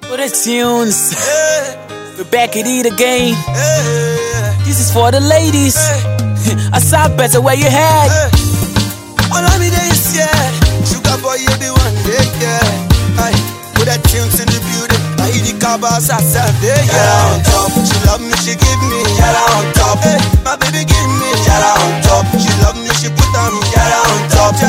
For the tunes, we're back at it again. This is for the ladies. I saw better where you had. All of me days, yeah. Sugar boy, you be one day, yeah. Aye, put that tunes in the building. I eat the carbs outside there, yeah. On top, she love me, she give me. Yeah, on top, hey, my baby give me. Yeah, on top, she love me, she put on me. Yeah, on top, yeah,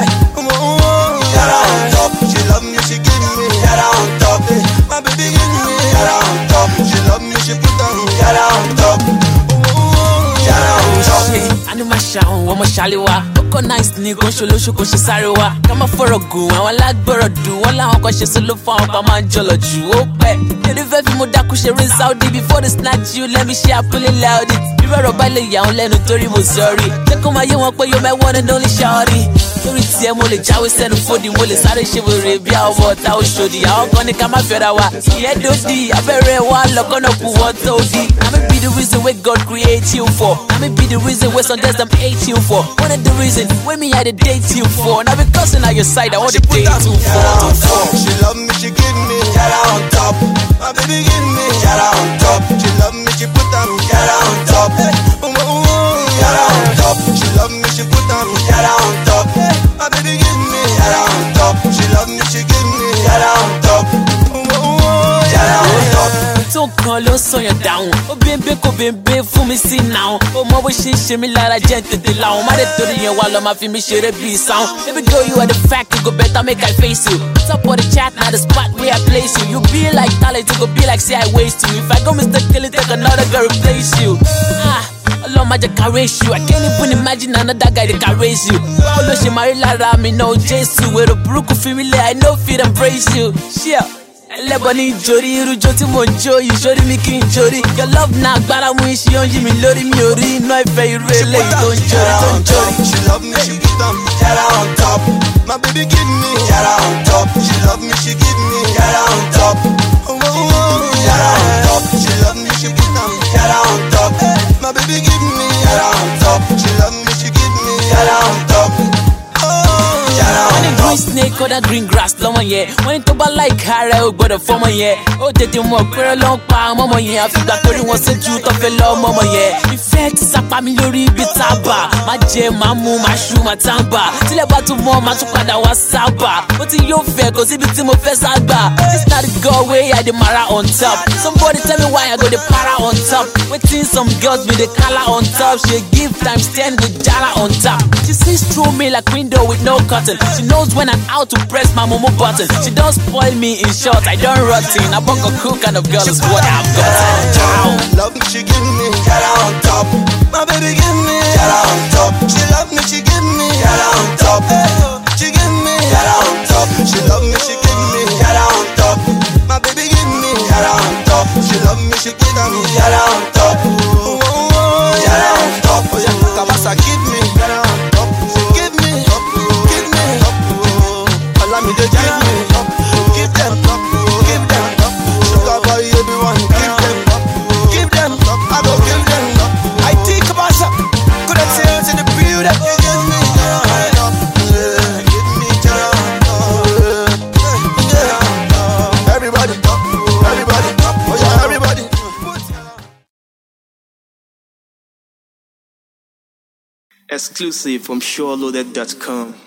on top, she love me, she give me. Yeah, on top, hey, my baby give me. Yeah, on top, she love me, she put on me. Yeah, on top, yeah, on top. I know my show, I'm a shaliwa. Nice ni gon solo ko se sáré wá ká má fọ̀rọ̀ gùn àwọn alágbọ̀rọ̀ dùn wọ́n láwọn kan ṣe solo fún àwọn kan máa ń jọlọ jù ó pẹ́ èdè fẹ́ fi mo dákú ṣe rin Saudi before they snatch you let me share pulling loud it bí rọ̀rọ̀ bá lè yà wọ́n lẹ́nu torí mo sọ̀rí jẹ́ kó máa yé wọn pé you're my one and only shawty torí tiẹ̀ mo lè jáwé sẹ́nu fòdì mo lè sáré ṣe wèrè bí àwọn ọmọ ọ̀tá òṣòdì àwọn kan ní ká má fẹ́ra wa ìyẹn dòdì abẹ́rẹ́ wa lọ́kànnà kù wọ́n tó di na me be the reason wey God create you for na me be the reason wey some girls dem hate you for one of the reason wey me I dey date you for now because on your side I want to date you for. She love me, she give me. Yara on top, my baby give me. Yara on top, she love me, she put on me. Yara on top, Yara on top, she love me, she put on me. Yara on top, my baby give me. Yara on top, she love me, she give me. Yara on top, Yara on top. Tó kan ló sọyàn dáhùn ó bẹ́ẹ̀ kò bẹ́ẹ̀ fún mi sí náà ó mọ bó ṣe ń ṣe mí lára jẹ́ tètè láwọn má dé torí yẹn wá lọ máa fi mí ṣeré bíi sound baby girl you are the fact you go better make I face you top of the chat na the spot where I place you you be like talent you go be like say I waste you if I go mistakenly take another girl replace you Ọlọ́run má jẹ́ ká race you I can't even imagine another guy that can raise you báwo ló ṣe máa rí lára mi náà Jésù èrò burúkú fi mí lé I no fit embrace you. Ẹlẹ́bọ̀ ní ìjòrí irújó tí mò ń jó ìṣòrí mi kí n jórí your love náà agbára mú iṣẹ́ ó ń yí mi lórí mi ò rí iná ìfẹ́ irú eléyìí tó ń jórí tó ń jórí. She love me, she give them. Yara on top, my baby give me. Yara on top, she love me, she give me. Yara on top, Yara on top, she love me, she give them. Yara on top, my baby give me. Yara on top, she love me, she give me. Yara on top. Wọ́n ní green snake kódà green grass lọ́mọ yẹn wọ́n ní tó bá like ara ò gbọ́dọ̀ fọ́mọ yẹn ó tètè mọ̀ pẹ́rẹ́ ló ń pa ọmọ yẹn àfìgbà torí wọn ṣẹ́jú tó fẹ́ lọ́ ọmọ yẹn ìfẹ́ ti sápá mi lórí ibi tábà má jẹ má mú má ṣu má tàǹbà tílẹ̀ bá tún mọ́ má tún padà wá sábà ó ti yóò fẹ́ kò síbi tí mo fẹ́ ságbà this na the girl wey I dey mara on top somebody tell me why I go dey para on top wetin some girls be dey kala on top she give times 10 with jara on top she sees through me like window with no curtain. She knows when I'm out to press my momo button. She don't spoil me in short, I don't rotten. I bunker cool kind of girl is what I've got. Love me, she give me. Yara on top, my baby give me. Yara on top, she love me, she give me. Yara on top, she give me. Yara on top, she love me, she give me. Yara on top, my baby give me. Yara on top, she love me, she give me. Yara on top, Yara on top, Kabasa give me. Yara on top, give me. Allow me to give me, give them, sugar boy, everyone, give them, I go give them. I think about some good sales in the building. You give me, give me, everybody, oh yeah, everybody. Exclusive from SureLoaded.com.